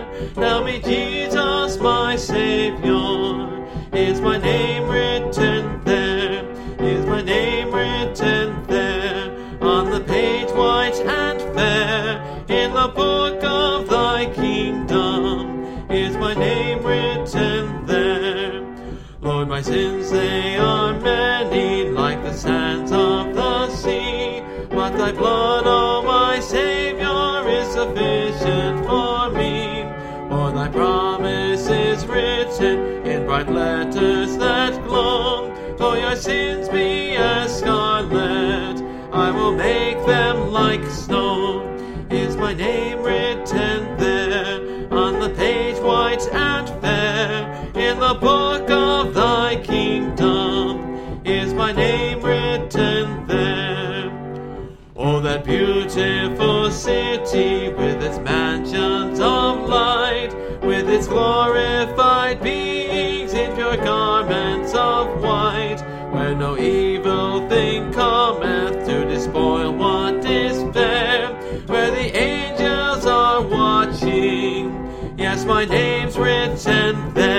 Tell me, Jesus, my Savior, is my name written there? Is my name written there? On the page white and fair, in the book of thy kingdom, is my name written there? Lord, my sins, they are many, like the sands of the sea, but thy blood, O my Savior, is sufficient for me. For thy promise is written in bright letters that glow. Though your sins be as scarlet, I will make them like snow. Is my name written there, on the page white and fair, in the book of thy kingdom, is my name written there? Oh, that beautiful city, with its mansions of light, with its glorified beings in pure garments of white, where no evil thing cometh to despoil what is fair, where the angels are watching. Yes, my name's written there.